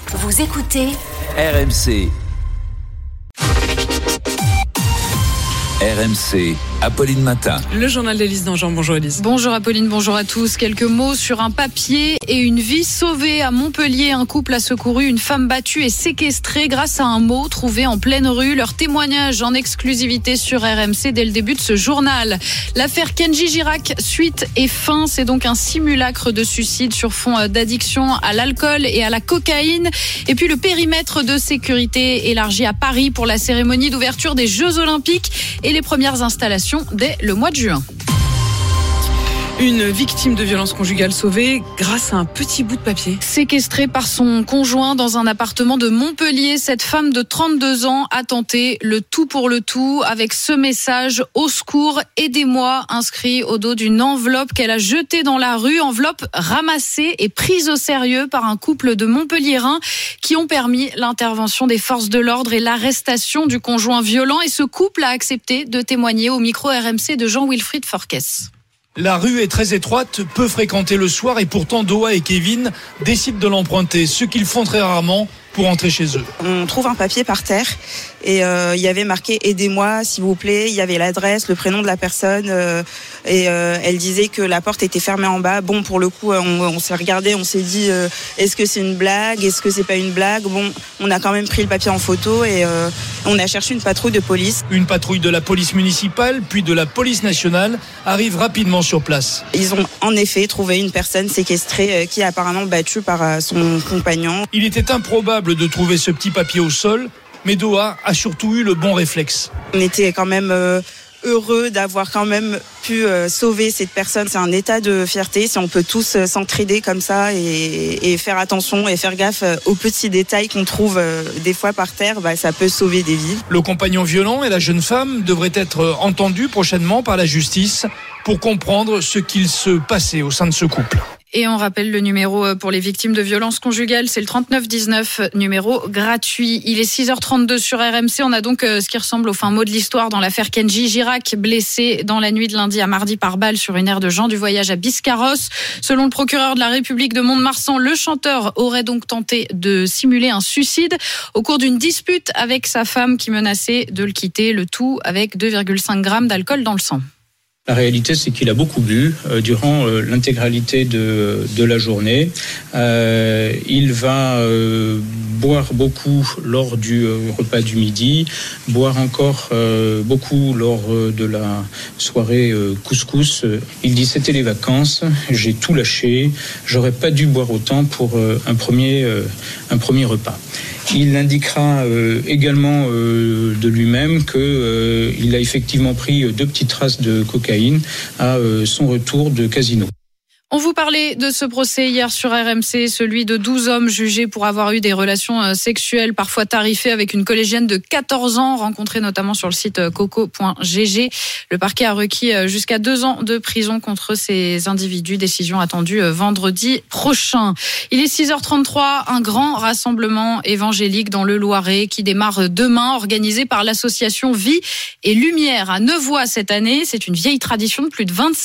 Vous écoutez RMC. RMC, Apolline Matin. Le journal d'Élise Dangean. Bonjour Élise. Bonjour Apolline, bonjour à tous. Quelques mots sur un papier et une vie sauvée à Montpellier. Un couple a secouru une femme battue et séquestrée grâce à un mot trouvé en pleine rue. Leur témoignage en exclusivité sur RMC dès le début de ce journal. L'affaire Kenji Girac, suite et fin. C'est donc un simulacre de suicide sur fond d'addiction à l'alcool et à la cocaïne. Et puis le périmètre de sécurité élargi à Paris pour la cérémonie d'ouverture des Jeux Olympiques et les premières installations dès le mois de juin. Une victime de violence conjugale sauvée grâce à un petit bout de papier. Séquestrée par son conjoint dans un appartement de Montpellier, cette femme de 32 ans a tenté le tout pour le tout avec ce message « Au secours, aidez-moi » inscrit au dos d'une enveloppe qu'elle a jetée dans la rue. Enveloppe ramassée et prise au sérieux par un couple de Montpelliérains qui ont permis l'intervention des forces de l'ordre et l'arrestation du conjoint violent. Et ce couple a accepté de témoigner au micro RMC de Jean-Wilfried Forquès. La rue est très étroite, peu fréquentée le soir et pourtant Doha et Kevin décident de l'emprunter, ce qu'ils font très rarement pour rentrer chez eux. On trouve un papier par terre et il y avait marqué « Aidez-moi s'il vous plaît ». Il y avait l'adresse, le prénom de la personne et elle disait que la porte était fermée en bas. Bon, pour le coup, on s'est regardé, on s'est dit est-ce que c'est une blague, est-ce que c'est pas une blague. Bon, on a quand même pris le papier en photo et on a cherché une patrouille de police. Une patrouille de la police municipale puis de la police nationale arrive rapidement sur place. Ils ont en effet trouvé une personne séquestrée qui est apparemment battue par son compagnon. Il était improbable de trouver ce petit papier au sol, mais Doha a surtout eu le bon réflexe. On était quand même heureux d'avoir quand même pu sauver cette personne. C'est un état de fierté. Si on peut tous s'entraider comme ça et faire attention et faire gaffe aux petits détails qu'on trouve des fois par terre, ça peut sauver des vies. Le compagnon violent et la jeune femme devraient être entendus prochainement par la justice pour comprendre ce qu'il se passait au sein de ce couple. Et on rappelle le numéro pour les victimes de violences conjugales, c'est le 3919, numéro gratuit. Il est 6h32 sur RMC. On a donc ce qui ressemble au fin mot de l'histoire dans l'affaire Kenji Girac, blessé dans la nuit de lundi à mardi par balle sur une aire de gens du voyage à Biscarrosse. Selon le procureur de la République de Mont-de-Marsan, le chanteur aurait donc tenté de simuler un suicide au cours d'une dispute avec sa femme qui menaçait de le quitter, le tout avec 2,5 grammes d'alcool dans le sang. La réalité, c'est qu'il a beaucoup bu durant l'intégralité de la journée. Il va boire beaucoup lors du repas du midi, boire encore beaucoup lors de la soirée couscous. Il dit « c'était les vacances, j'ai tout lâché, j'aurais pas dû boire autant pour un premier repas ». Il indiquera également de lui-même qu'il a effectivement pris 2 petites traces de cocaïne à son retour de casino. On vous parlait de ce procès hier sur RMC, celui de 12 hommes jugés pour avoir eu des relations sexuelles, parfois tarifées avec une collégienne de 14 ans, rencontrée notamment sur le site coco.gg. Le parquet a requis jusqu'à 2 ans de prison contre ces individus. Décision attendue vendredi prochain. Il est 6h33, un grand rassemblement évangélique dans le Loiret qui démarre demain, organisé par l'association Vie et Lumière à Nevoy cette année. C'est une vieille tradition de plus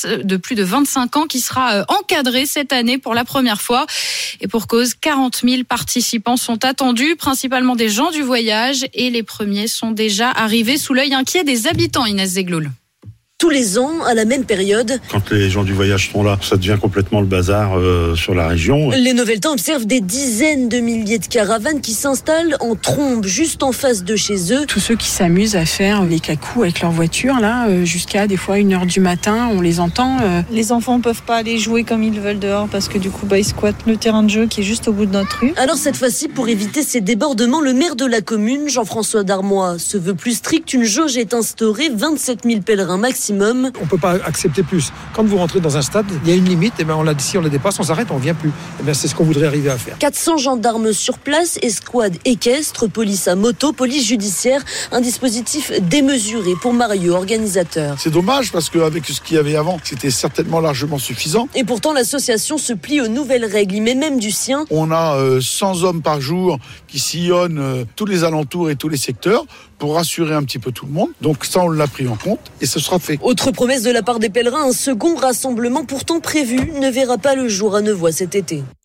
de 25 ans qui sera encadré cette année pour la première fois. Et pour cause, 40 000 participants sont attendus, principalement des gens du voyage. Et les premiers sont déjà arrivés sous l'œil inquiet des habitants, Inès Zegloul. Tous les ans, à la même période, quand les gens du voyage sont là, ça devient complètement le bazar sur la région. Les Nouvelles-Temps observent des dizaines de milliers de caravanes qui s'installent en trombe juste en face de chez eux. Tous ceux qui s'amusent à faire les cacous avec leur voiture, là, jusqu'à des fois 1h du matin, on les entend. Les enfants peuvent pas aller jouer comme ils veulent dehors parce que du coup, ils squattent le terrain de jeu qui est juste au bout de notre rue. Alors cette fois-ci, pour éviter ces débordements, le maire de la commune, Jean-François Darmois, se veut plus strict. Une jauge est instaurée, 27 000 pèlerins maximum. On ne peut pas accepter plus. Quand vous rentrez dans un stade, il y a une limite, et si on la dépasse, on s'arrête, on ne vient plus. C'est ce qu'on voudrait arriver à faire. 400 gendarmes sur place, escouade équestre, police à moto, police judiciaire, un dispositif démesuré pour Mario, organisateur. C'est dommage parce qu'avec ce qu'il y avait avant, c'était certainement largement suffisant. Et pourtant, l'association se plie aux nouvelles règles, il met même du sien. On a 100 hommes par jour qui sillonnent tous les alentours et tous les secteurs pour rassurer un petit peu tout le monde. Donc ça, on l'a pris en compte et ce sera fait. Autre promesse de la part des pèlerins, un second rassemblement pourtant prévu ne verra pas le jour à Nevoy cet été.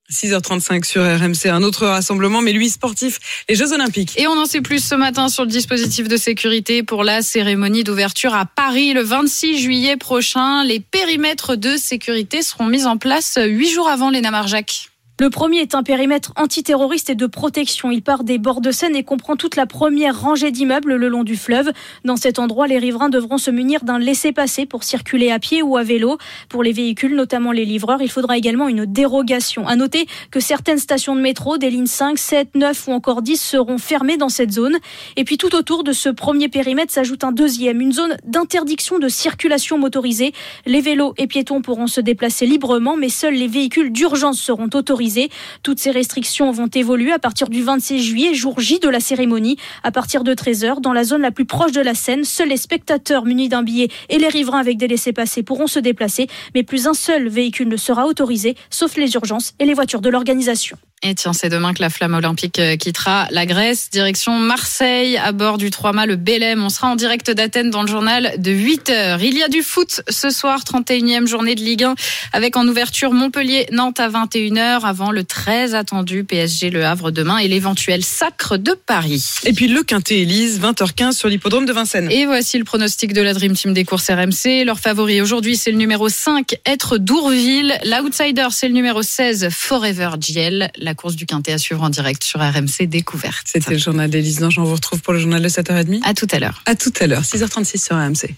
6h35 sur RMC, un autre rassemblement, mais lui sportif, les Jeux Olympiques. Et on en sait plus ce matin sur le dispositif de sécurité pour la cérémonie d'ouverture à Paris le 26 juillet prochain. Les périmètres de sécurité seront mis en place 8 jours avant, Léna Marjac. Le premier est un périmètre antiterroriste et de protection. Il part des bords de Seine et comprend toute la première rangée d'immeubles le long du fleuve. Dans cet endroit, les riverains devront se munir d'un laissez-passer pour circuler à pied ou à vélo. Pour les véhicules, notamment les livreurs, il faudra également une dérogation. À noter que certaines stations de métro, des lignes 5, 7, 9 ou encore 10 seront fermées dans cette zone. Et puis tout autour de ce premier périmètre s'ajoute un deuxième, une zone d'interdiction de circulation motorisée. Les vélos et piétons pourront se déplacer librement, mais seuls les véhicules d'urgence seront autorisés. Toutes ces restrictions vont évoluer à partir du 26 juillet, jour J de la cérémonie. À partir de 13h, dans la zone la plus proche de la Seine, seuls les spectateurs munis d'un billet et les riverains avec des laissez-passer pourront se déplacer. Mais plus un seul véhicule ne sera autorisé, sauf les urgences et les voitures de l'organisation. Et tiens, c'est demain que la flamme olympique quittera la Grèce, direction Marseille, à bord du 3 le Belém. On sera en direct d'Athènes dans le journal de 8h. Il y a du foot ce soir, 31e journée de Ligue 1, avec en ouverture Montpellier-Nantes à 21h, avant le très attendu PSG Le Havre demain et l'éventuel sacre de Paris. Et puis le Quintet Élise, 20h15 sur l'hippodrome de Vincennes. Et voici le pronostic de la Dream Team des courses RMC. Leur favori aujourd'hui, c'est le numéro 5, Être d'Ourville. L'outsider, c'est le numéro 16, Forever GL. La course du Quintet à suivre en direct sur RMC Découverte. C'était le journal d'Élise Lange. On vous retrouve pour le journal de 7h30. À tout à l'heure. À tout à l'heure, 6h36 sur RMC.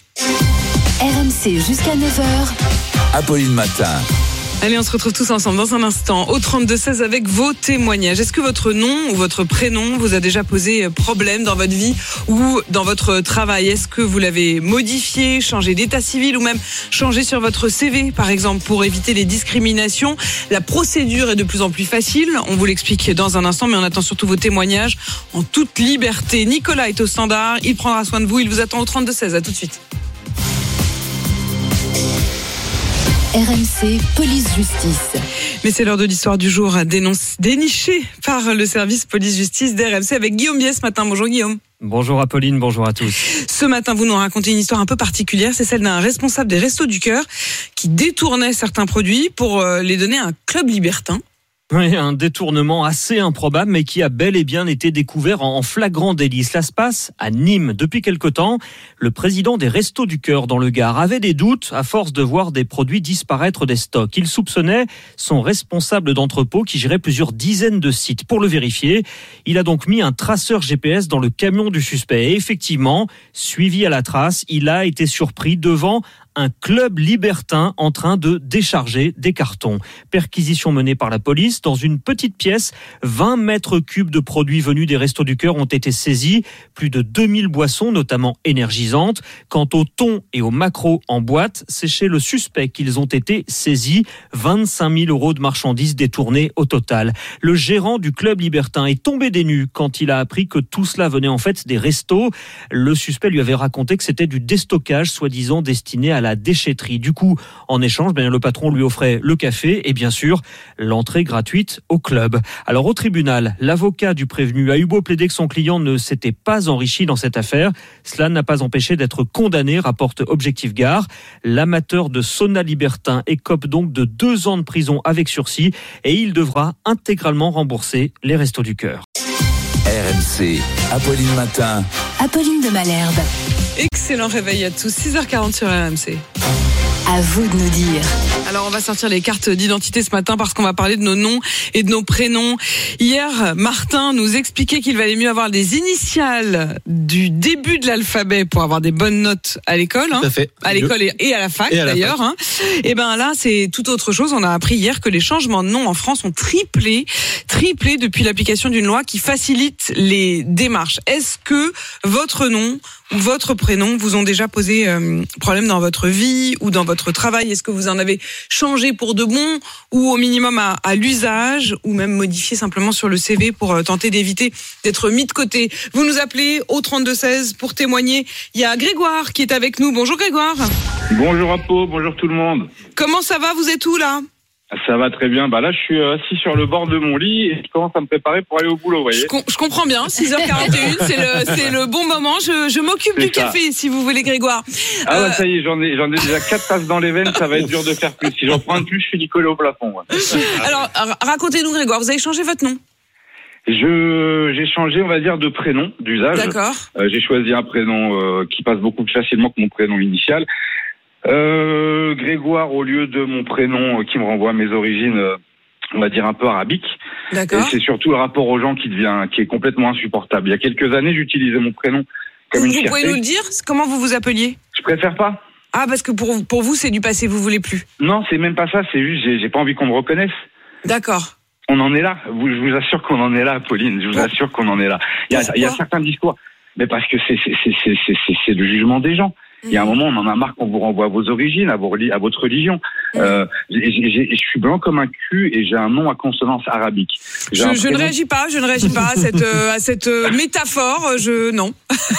RMC jusqu'à 9h. Apolline Matin. Allez, on se retrouve tous ensemble dans un instant au 32-16 avec vos témoignages. Est-ce que votre nom ou votre prénom vous a déjà posé problème dans votre vie ou dans votre travail? Est-ce que vous l'avez modifié, changé d'état civil ou même changé sur votre CV, par exemple, pour éviter les discriminations? La procédure est de plus en plus facile. On vous l'explique dans un instant, mais on attend surtout vos témoignages en toute liberté. Nicolas est au standard. Il prendra soin de vous. Il vous attend au 32-16. À tout de suite. RMC Police-Justice. Mais c'est l'heure de l'histoire du jour dénichée par le service Police-Justice d'RMC avec Guillaume Biais ce matin. Bonjour Guillaume. Bonjour Apolline, bonjour à tous. Ce matin, vous nous racontez une histoire un peu particulière. C'est celle d'un responsable des Restos du Cœur qui détournait certains produits pour les donner à un club libertin. Oui, un détournement assez improbable, mais qui a bel et bien été découvert en flagrant délit. Cela se passe à Nîmes. Depuis quelque temps, le président des Restos du Cœur dans le Gard avait des doutes à force de voir des produits disparaître des stocks. Il soupçonnait son responsable d'entrepôt qui gérait plusieurs dizaines de sites. Pour le vérifier, il a donc mis un traceur GPS dans le camion du suspect. Et effectivement, suivi à la trace, il a été surpris devant un club libertin en train de décharger des cartons. Perquisition menée par la police. Dans une petite pièce, 20 mètres cubes de produits venus des Restos du Cœur ont été saisis. Plus de 2000 boissons, notamment énergisantes. Quant au thon et aux maquereaux en boîte, c'est chez le suspect qu'ils ont été saisis. 25 000 € de marchandises détournées au total. Le gérant du club libertin est tombé des nues quand il a appris que tout cela venait en fait des restos. Le suspect lui avait raconté que c'était du déstockage, soi-disant destiné à la déchetterie. Du coup, en échange, le patron lui offrait le café et bien sûr l'entrée gratuite au club. Alors au tribunal, l'avocat du prévenu a eu beau plaider que son client ne s'était pas enrichi dans cette affaire. Cela n'a pas empêché d'être condamné, rapporte Objectif Gare. L'amateur de sauna libertin écope donc de 2 ans de prison avec sursis et il devra intégralement rembourser les Restos du Cœur. RMC, Apolline Matin. Apolline de Malherbe. Excellent réveil à tous, 6h40 sur RMC. À vous de nous dire. Alors on va sortir les cartes d'identité ce matin parce qu'on va parler de nos noms et de nos prénoms. Hier, Martin nous expliquait qu'il valait mieux avoir des initiales du début de l'alphabet pour avoir des bonnes notes à l'école. Tout à fait. À l'école et à la fac d'ailleurs. Et ben là, c'est tout autre chose. On a appris hier que les changements de nom en France ont triplé depuis l'application d'une loi qui facilite les démarches. Est-ce que votre nom ou votre prénom vous ont déjà posé problème dans votre vie ou dans votre travail? Est-ce que vous en avez changé pour de bon ou au minimum à l'usage ou même modifié simplement sur le CV pour tenter d'éviter d'être mis de côté? Vous nous appelez au 32-16 pour témoigner. Il y a Grégoire qui est avec nous. Bonjour Grégoire. Bonjour Apo, bonjour tout le monde. Comment ça va? Vous êtes où là? Ça va très bien. Là, je suis assis sur le bord de mon lit et je commence à me préparer pour aller au boulot, vous voyez. Je comprends bien. 6h41, c'est le bon moment. Je m'occupe du café, si vous voulez, Grégoire. Ça y est, j'en ai déjà 4 tasses dans les veines. Ça va être dur de faire plus. Si j'en prends un de plus, je suis collé au plafond. Ouais. Alors, racontez-nous, Grégoire. Vous avez changé votre nom? J'ai changé, on va dire, de prénom, d'usage. D'accord. J'ai choisi un prénom qui passe beaucoup plus facilement que mon prénom initial. Grégoire au lieu de mon prénom qui me renvoie à mes origines, on va dire un peu arabiques. D'accord. Et c'est surtout le rapport aux gens qui est complètement insupportable. Il y a quelques années, j'utilisais mon prénom comme une fierté. Vous pouvez nous le dire? Comment vous vous appeliez? Je préfère pas. Ah, parce que pour vous, c'est du passé, vous voulez plus? Non, c'est même pas ça, c'est juste, j'ai pas envie qu'on me reconnaisse. D'accord. On en est là. Je vous assure qu'on en est là, Pauline. Je vous assure qu'on en est là. Il y a certains discours. Mais parce que c'est le jugement des gens. Il y a un moment, on en a marre qu'on vous renvoie à vos origines, à votre religion. Je suis blanc comme un cul et j'ai un nom à consonance arabique. Je ne réagis pas à cette métaphore. Non.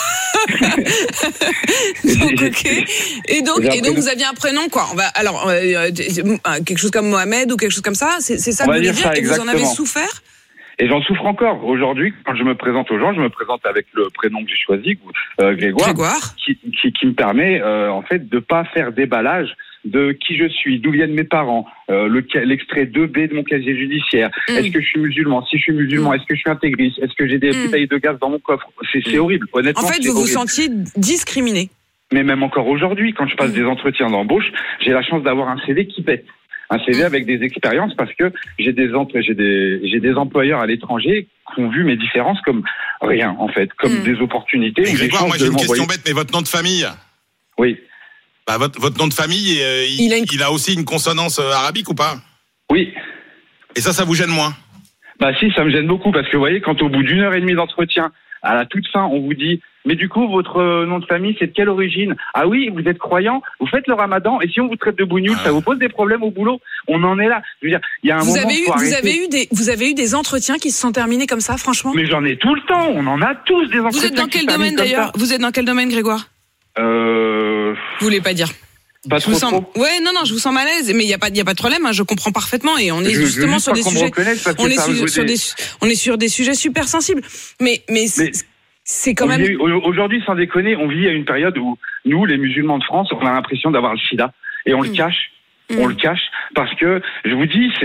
Donc, ok. Et donc vous aviez un prénom quoi? Quelque chose comme Mohamed ou quelque chose comme ça. C'est ça que vous voulez dire? Et vous en avez souffert? Et j'en souffre encore. Aujourd'hui, quand je me présente aux gens, je me présente avec le prénom que j'ai choisi, Grégoire. Qui me permet, en fait, de pas faire déballage de qui je suis, d'où viennent mes parents, l'extrait 2B de mon casier judiciaire. Est-ce que je suis musulman? Si je suis musulman, est-ce que je suis intégriste? Est-ce que j'ai des bouteilles de gaz dans mon coffre? C'est horrible, honnêtement. En fait, vous vous sentiez discriminé. Mais même encore aujourd'hui, quand je passe des entretiens d'embauche, j'ai la chance d'avoir un CV qui pète. Un CV avec des expériences parce que j'ai des employeurs à l'étranger qui ont vu mes différences comme rien, en fait, comme des opportunités. Mais Grégoire, moi j'ai une question bête, mais votre nom de famille? Oui. Votre nom de famille, il a aussi une consonance arabique ou pas? Oui. Et ça vous gêne moins? Si, ça me gêne beaucoup parce que vous voyez, quand au bout d'1 heure et demie d'entretien, à la toute fin, on vous dit mais du coup, votre nom de famille, c'est de quelle origine? Ah oui, vous êtes croyant, vous faites le ramadan, et si on vous traite de bougnoul, ça vous pose des problèmes au boulot? On en est là. Je veux dire, il y a un moment. Vous avez eu des entretiens qui se sont terminés comme ça, franchement? Mais j'en ai tout le temps. On en a tous des entretiens. Vous êtes dans quel domaine d'ailleurs? Vous êtes dans quel domaine, Grégoire? Vous voulez pas dire? Pas trop. Ouais, non, je vous sens malaise, mais il y a pas de problème. Je comprends parfaitement, et on est justement sur des sujets. On est sur des sujets super sensibles. Mais c'est quand même. Aujourd'hui, sans déconner, on vit à une période où nous, les musulmans de France, on a l'impression d'avoir le sida et on le cache. On le cache parce que je vous dis,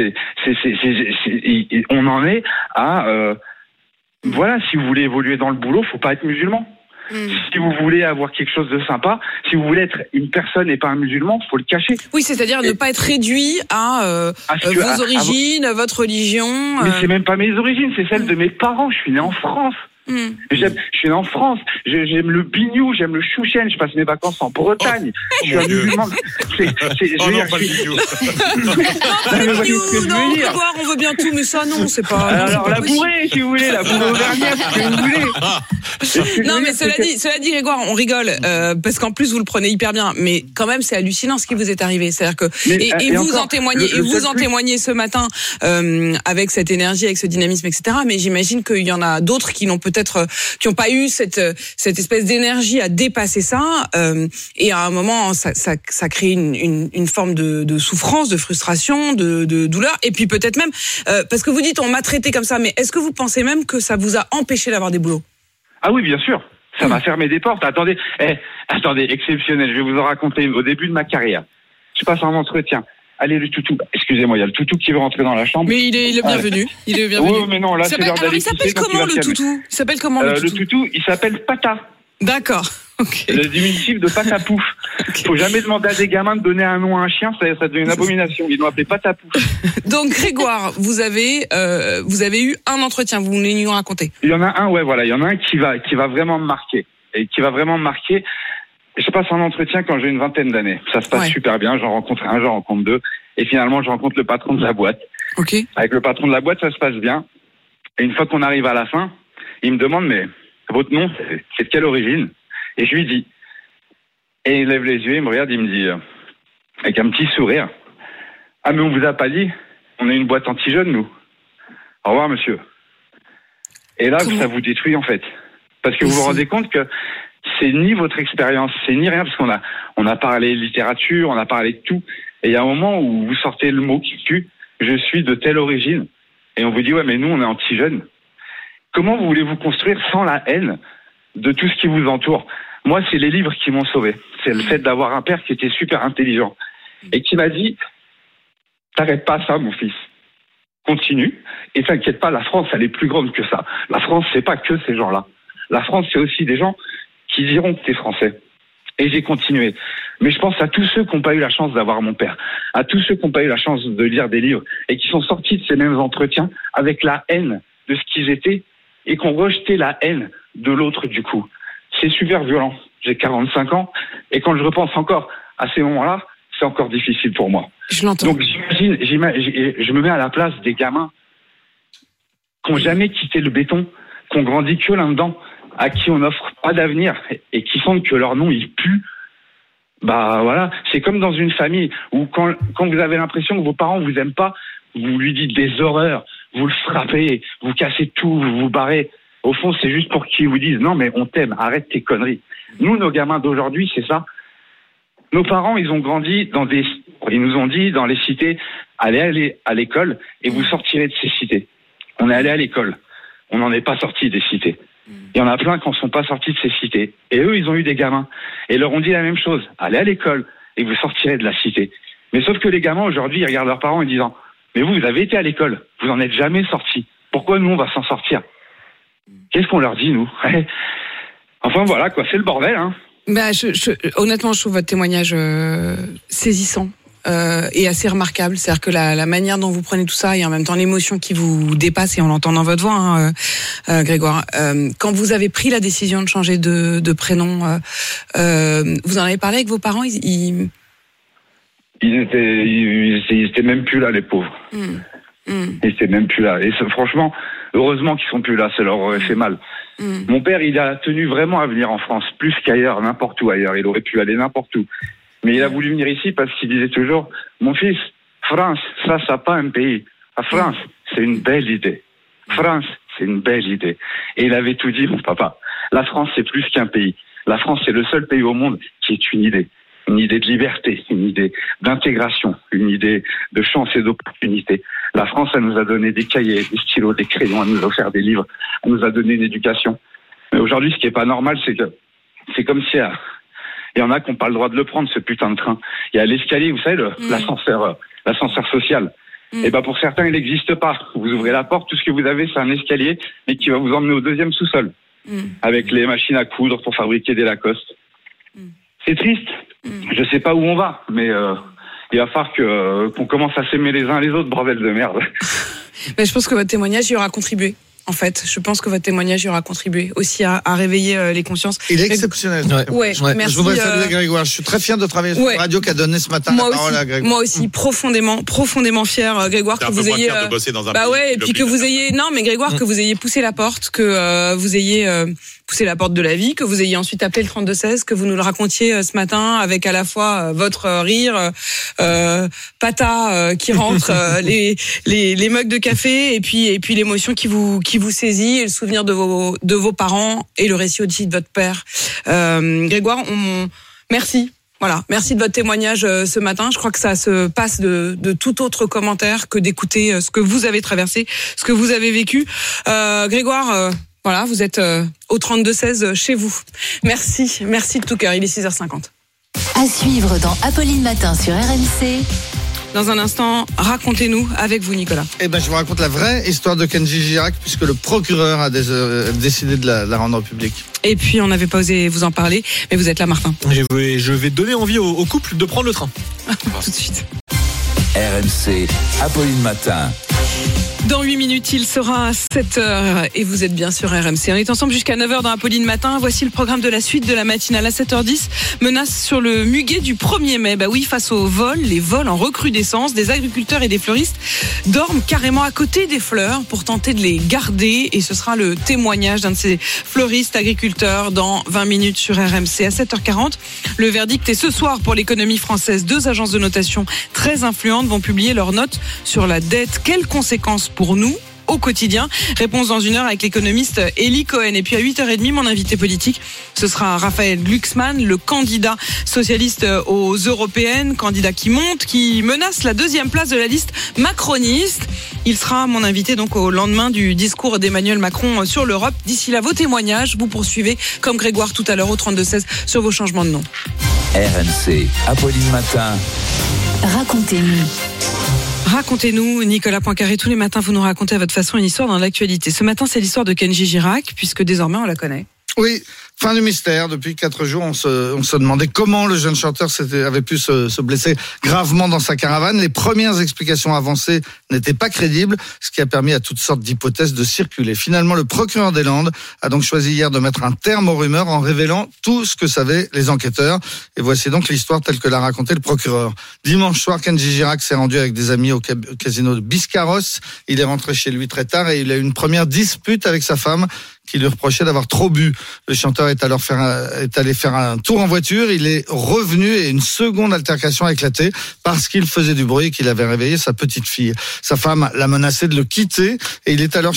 on en est à. Voilà, si vous voulez évoluer dans le boulot, faut pas être musulman. Si vous voulez avoir quelque chose de sympa, si vous voulez être une personne et pas un musulman, faut le cacher. Oui, c'est-à-dire ne pas être réduit à vos origines, votre religion. Mais c'est même pas mes origines, c'est celle de mes parents. Je suis né en France. Je suis né en France. J'aime le bignou, j'aime le chouchen. Je passe mes vacances en Bretagne. Je suis un musulman. Non, Grégoire, on veut bien tout, mais ça, non, c'est pas. Alors, la bourrée, si vous voulez, la bourrée auvergnate, si vous voulez. Non, mais cela dit, Grégoire, on rigole, parce qu'en plus, vous le prenez hyper bien. Mais quand même, c'est hallucinant ce qui vous est arrivé. C'est-à-dire que, et vous en témoignez ce matin, avec cette énergie, avec ce dynamisme, etc. Mais j'imagine qu'il y en a d'autres qui n'ont qui n'ont pas eu cette espèce d'énergie à dépasser ça, et à un moment ça crée une forme de souffrance, de frustration, de douleur, et puis peut-être même parce que vous dites on m'a traité comme ça, mais est-ce que vous pensez même que ça vous a empêché d'avoir des boulots? Ah oui, bien sûr, ça m'a fermé des portes. Attendez, exceptionnel, je vais vous en raconter. Au début de ma carrière, je passe un entretien. Allez, le toutou. Excusez-moi, il y a le toutou qui veut rentrer dans la chambre. Mais il est bienvenu. Il est bienvenu. Oui, mais non, là, c'est l'heure d'aller. Il s'appelle comment le toutou? Il s'appelle comment le toutou? Le toutou, il s'appelle Pata. D'accord. Okay. Le diminutif de Patapouf. Okay. Faut jamais demander à des gamins de donner un nom à un chien, ça devient une abomination. Ils l'ont appelé Patapouf. Donc, Grégoire, vous avez eu un entretien, vous voulez nous raconter? Il y en a un, ouais, voilà. Il y en a un qui va vraiment me marquer. Et qui va vraiment me marquer. Je passe un entretien quand j'ai une vingtaine d'années. Ça se passe super bien. J'en rencontre un, j'en rencontre deux. Et finalement, je rencontre le patron de la boîte. Okay. Avec le patron de la boîte, ça se passe bien. Et une fois qu'on arrive à la fin, il me demande, mais votre nom, c'est de quelle origine? Et je lui dis. Et il lève les yeux, il me regarde, il me dit, avec un petit sourire, ah, mais on vous a pas dit, on est une boîte anti-jeunes, nous. Au revoir, monsieur. Et là, ça vous détruit, en fait. Parce que vous vous rendez compte que c'est ni votre expérience, c'est ni rien, parce qu'on a parlé littérature, on a parlé de tout. Et il y a un moment où vous sortez le mot qui tue, je suis de telle origine. Et on vous dit, ouais, mais nous, on est anti-jeunes. Comment vous voulez vous construire sans la haine de tout ce qui vous entoure? Moi, c'est les livres qui m'ont sauvé. C'est le fait d'avoir un père qui était super intelligent et qui m'a dit, t'arrêtes pas ça, mon fils. Continue. Et t'inquiète pas, la France, elle est plus grande que ça. La France, c'est pas que ces gens-là. La France, c'est aussi des gens qui diront que t'es français. Et j'ai continué. Mais je pense à tous ceux qui n'ont pas eu la chance d'avoir mon père, à tous ceux qui n'ont pas eu la chance de lire des livres et qui sont sortis de ces mêmes entretiens avec la haine de ce qu'ils étaient et qui ont rejeté la haine de l'autre du coup. C'est super violent. J'ai 45 ans et quand je repense encore à ces moments-là, c'est encore difficile pour moi. Je l'entends. Donc je me mets à la place des gamins qui n'ont jamais quitté le béton, qui ont grandi que là-dedans, à qui on n'offre pas d'avenir et qui sentent que leur nom il pue. Bah voilà, c'est comme dans une famille où quand vous avez l'impression que vos parents vous aiment pas, vous lui dites des horreurs, vous le frappez, vous cassez tout, vous vous barrez. Au fond, c'est juste pour qu'ils vous disent non mais on t'aime, arrête tes conneries. Nous, nos gamins d'aujourd'hui, c'est ça. Nos parents, ils ont grandi ils nous ont dit dans les cités, allez à l'école et vous sortirez de ces cités. On est allé à l'école, on n'en est pas sorti des cités. Il y en a plein qui ne sont pas sortis de ces cités. Et eux, ils ont eu des gamins. Et ils leur ont dit la même chose. Allez à l'école et vous sortirez de la cité. Mais sauf que les gamins, aujourd'hui, ils regardent leurs parents en disant mais vous avez été à l'école. Vous n'en êtes jamais sortis. Pourquoi nous, on va s'en sortir? Qu'est-ce qu'on leur dit, nous? Enfin, voilà, quoi. C'est le bordel, hein. Bah, honnêtement, je trouve votre témoignage saisissant. Et assez remarquable, c'est-à-dire que la manière dont vous prenez tout ça et en même temps l'émotion qui vous dépasse, et on l'entend dans votre voix, Grégoire, quand vous avez pris la décision de changer de prénom, vous en avez parlé avec vos parents? Ils étaient même plus là, les pauvres. Ils étaient même plus là. Et franchement, heureusement qu'ils sont plus là, ça leur aurait fait mal. Mon père, il a tenu vraiment à venir en France, plus qu'ailleurs, n'importe où ailleurs. Il aurait pu aller n'importe où. Mais il a voulu venir ici parce qu'il disait toujours, mon fils, France, ça pas un pays. La France, c'est une belle idée. France, c'est une belle idée. Et il avait tout dit, mon papa. La France, c'est plus qu'un pays. La France, c'est le seul pays au monde qui est une idée. Une idée de liberté, une idée d'intégration, une idée de chance et d'opportunité. La France, elle nous a donné des cahiers, des stylos, des crayons, elle nous a offert des livres, elle nous a donné une éducation. Mais aujourd'hui, ce qui est pas normal, c'est que c'est comme si il y en a qui n'ont pas le droit de le prendre, ce putain de train. Il y a l'escalier, vous savez, l'ascenseur social. Et ben pour certains, il n'existe pas. Vous ouvrez la porte, tout ce que vous avez, c'est un escalier, mais qui va vous emmener au deuxième sous-sol, avec les machines à coudre pour fabriquer des Lacoste. C'est triste. Je sais pas où on va, mais il va falloir qu'on commence à s'aimer les uns les autres, bordel de merde. Mais je pense que votre témoignage y aura contribué. En fait, je pense que votre témoignage y aura contribué aussi à réveiller les consciences. Il est exceptionnel. Ouais. Merci. Je voudrais saluer Grégoire. Je suis très fier de travailler sur la radio qui a donné ce matin la parole à Grégoire. Moi aussi, profondément fier, Grégoire, que vous ayez. De bosser dans un et puis que vous ayez. Non, mais Grégoire, que vous ayez poussé la porte, que vous ayez poussé la porte de la vie, que vous ayez ensuite appelé le 3216, que vous nous le racontiez ce matin avec à la fois votre rire, Pata qui rentre, les mugs de café, et puis l'émotion qui vous saisit, et le souvenir de vos parents et le récit aussi de votre père. Grégoire, merci. Voilà, merci de votre témoignage ce matin. Je crois que ça se passe de tout autre commentaire que d'écouter ce que vous avez traversé, ce que vous avez vécu. Grégoire, voilà, vous êtes au 3216 chez vous. Merci de tout cœur. Il est 6h50. À suivre dans Apolline Matin sur RMC. Dans un instant, racontez-nous avec vous, Nicolas. Je vous raconte la vraie histoire de Kenji Girac, puisque le procureur a décidé de la rendre publique. Et puis, on n'avait pas osé vous en parler, mais vous êtes là, Martin. Je vais donner envie au couple de prendre le train. Tout de suite. RMC, Apolline Matin. Dans 8 minutes, il sera 7h et vous êtes bien sur RMC. On est ensemble jusqu'à 9h dans Apolline Matin. Voici le programme de la suite de la matinale à 7h10. Menace sur le muguet du 1er mai. Bah oui, face aux vols, les vols en recrudescence, des agriculteurs et des fleuristes dorment carrément à côté des fleurs pour tenter de les garder. Et ce sera le témoignage d'un de ces fleuristes agriculteurs dans 20 minutes sur RMC. À 7h40, le verdict est ce soir pour l'économie française. 2 agences de notation très influentes vont publier leurs notes sur la dette. Quelles conséquences pour nous, au quotidien. Réponse dans 1 heure avec l'économiste Eli Cohen. Et puis à 8h30, mon invité politique, ce sera Raphaël Glucksmann, le candidat socialiste aux européennes, candidat qui monte, qui menace la 2e place de la liste macroniste. Il sera mon invité donc au lendemain du discours d'Emmanuel Macron sur l'Europe. D'ici là, vos témoignages, vous poursuivez comme Grégoire tout à l'heure au 32-16 sur vos changements de nom. RMC, Apolline Matin. Racontez-nous, Nicolas Poincaré, tous les matins vous nous racontez à votre façon une histoire dans l'actualité. Ce matin, c'est l'histoire de Kenji Girac, puisque désormais on la connaît. Oui, fin du mystère. Depuis 4 jours, on se demandait comment le jeune chanteur avait pu se blesser gravement dans sa caravane. Les premières explications avancées n'étaient pas crédibles, ce qui a permis à toutes sortes d'hypothèses de circuler. Finalement, le procureur des Landes a donc choisi hier de mettre un terme aux rumeurs en révélant tout ce que savaient les enquêteurs. Et voici donc l'histoire telle que l'a racontée le procureur. Dimanche soir, Kenji Girac s'est rendu avec des amis au casino de Biscarrosse. Il est rentré chez lui très tard et il a eu une première dispute avec sa femme qui lui reprochait d'avoir trop bu. Le chanteur est allé faire un tour en voiture. Il est revenu et une seconde altercation a éclaté parce qu'il faisait du bruit et qu'il avait réveillé sa petite fille. Sa femme l'a menacé de le quitter et il est alors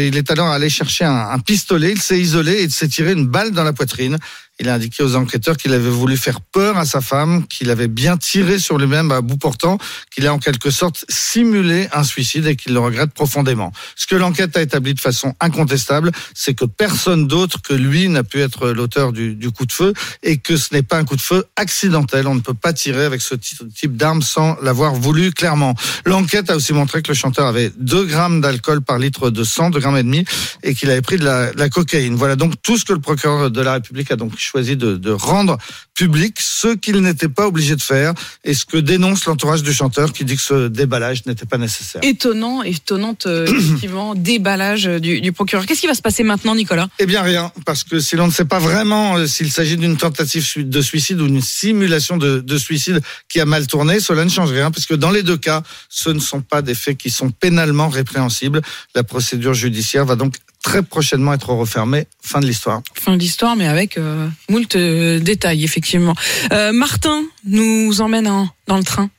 allé chercher un pistolet. Il s'est isolé et il s'est tiré une balle dans la poitrine. Il a indiqué aux enquêteurs qu'il avait voulu faire peur à sa femme, qu'il avait bien tiré sur lui-même à bout portant, qu'il a en quelque sorte simulé un suicide et qu'il le regrette profondément. Ce que l'enquête a établi de façon incontestable, c'est que personne d'autre que lui n'a pu être l'auteur du coup de feu et que ce n'est pas un coup de feu accidentel. On ne peut pas tirer avec ce type d'arme sans l'avoir voulu, clairement. L'enquête a aussi montré que le chanteur avait 2 grammes d'alcool par litre de sang, 2,5 grammes, et qu'il avait pris de la cocaïne. Voilà donc tout ce que le procureur de la République a donc choisi de rendre public, ce qu'il n'était pas obligé de faire et ce que dénonce l'entourage du chanteur qui dit que ce déballage n'était pas nécessaire. Étonnante effectivement déballage du procureur. Qu'est-ce qui va se passer maintenant, Nicolas ? Eh bien rien, parce que si l'on ne sait pas vraiment s'il s'agit d'une tentative de suicide ou une simulation de suicide qui a mal tourné, cela ne change rien, puisque dans les 2 cas, ce ne sont pas des faits qui sont pénalement répréhensibles. La procédure judiciaire va donc très prochainement être refermée. Fin de l'histoire. Fin de l'histoire, mais avec moult détails, effectivement. Martin nous emmène dans le train.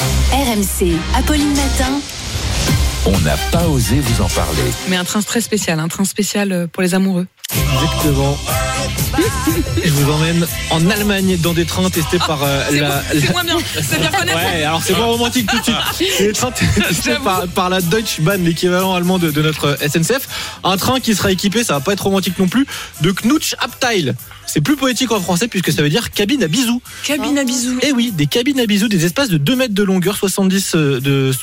RMC, Apolline Matin. On n'a pas osé vous en parler. Mais un train très spécial, un train spécial pour les amoureux. Exactement. Et je vous emmène en Allemagne dans des trains testés par c'est moins bien, c'est bien connaître. Ouais, alors c'est moins romantique tout de suite. C'est des trains testés par la Deutsche Bahn, l'équivalent allemand de notre SNCF. Un train qui sera équipé, ça va pas être romantique non plus, de Knutschabteil. C'est plus poétique en français puisque ça veut dire cabine à bisous. Cabine à bisous. Eh oui, des cabines à bisous, des espaces de 2 mètres de longueur, 70 cm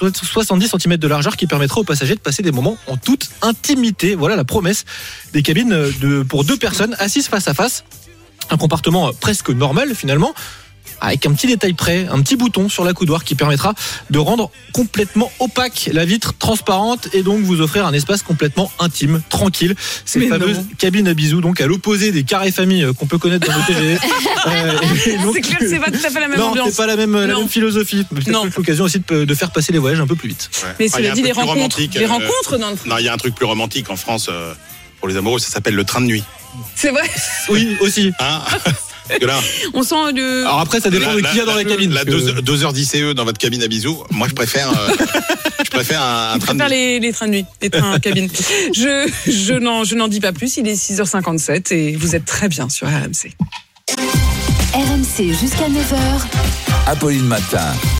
de largeur qui permettra aux passagers de passer des moments en toute intimité. Voilà la promesse des cabines pour 2 personnes assises face à face. Un comportement presque normal finalement, avec un petit détail près, un petit bouton sur la coudoir qui permettra de rendre complètement opaque la vitre transparente et donc vous offrir un espace complètement intime, tranquille. Ces fameuses cabines à bisous, donc à l'opposé des carrés famille qu'on peut connaître dans le TGV. C'est clair que c'est pas tout à fait la même ambiance. Non, c'est pas la même philosophie. C'est peut-être l'occasion aussi de faire passer les voyages un peu plus vite. Ouais. Mais cela dit, les rencontres dans le train. Non, il y a un truc plus romantique en France pour les amoureux, ça s'appelle le train de nuit. C'est vrai. Oui, aussi. Hein là, on sent Alors après, ça dépend de qui y a dans la cabine. 2 heures d'ICE dans votre cabine à bisous. Moi, je préfère un train de nuit. Les trains de nuit, les trains cabine. Je n'en dis pas plus. Il est 6h57 et vous êtes très bien sur RMC. RMC jusqu'à 9h. Apolline Matin.